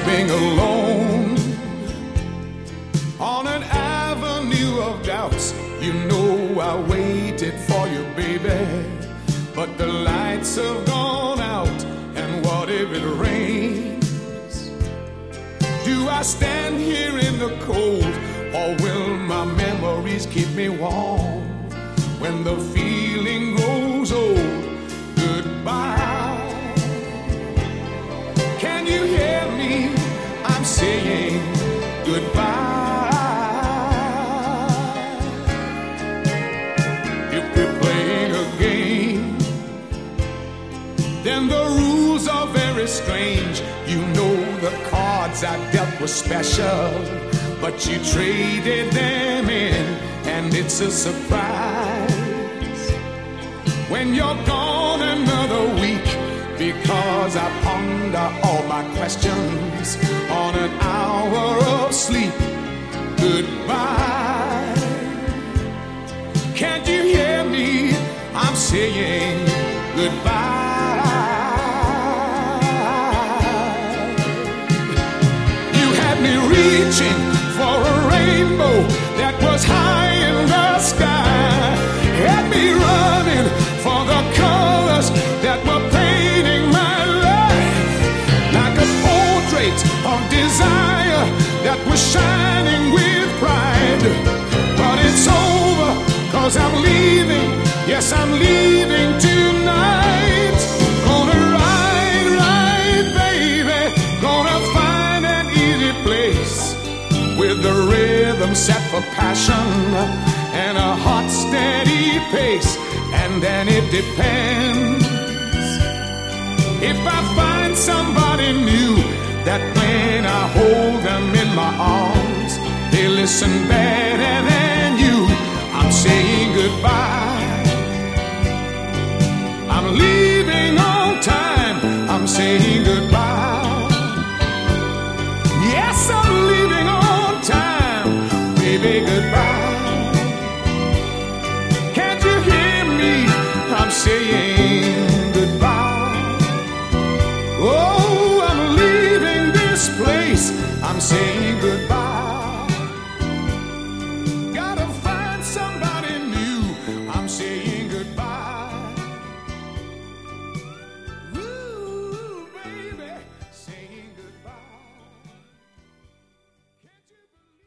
weeping alone on an avenue of doubts. You know I waited for you, baby, but the lights have gone out. And what if it rains? Do I stand here in the cold, or will my memories keep me warm when the feeling grows old? Goodbye. Can you hear me? I'm saying goodbye. If we're playing a game, then the rules are very strange. You know the cards I dealt were special, but you traded them in, and it's a surprise when you're gone another week, because I ponder all my questions on an hour of sleep. Goodbye. Can't you hear me? I'm saying goodbye. You had me reaching for a rainbow that was high in the sky, had me running for the colors that were painting my life, like a portrait of desire that was shining with pride. But it's over, 'cause I'm leaving, yes, I'm leaving tonight. Gonna ride, baby, gonna find an easy place with the rhythm set for passion and a hot, steady pace. And then it depends if I find somebody new, that when I hold them in my arms, they listen better than you. I'm saying goodbye. I'm leaving on time. I'm saying goodbye. Yes, I'm leaving on time. Baby, goodbye. I'm saying goodbye. Oh, I'm leaving this place. I'm saying goodbye.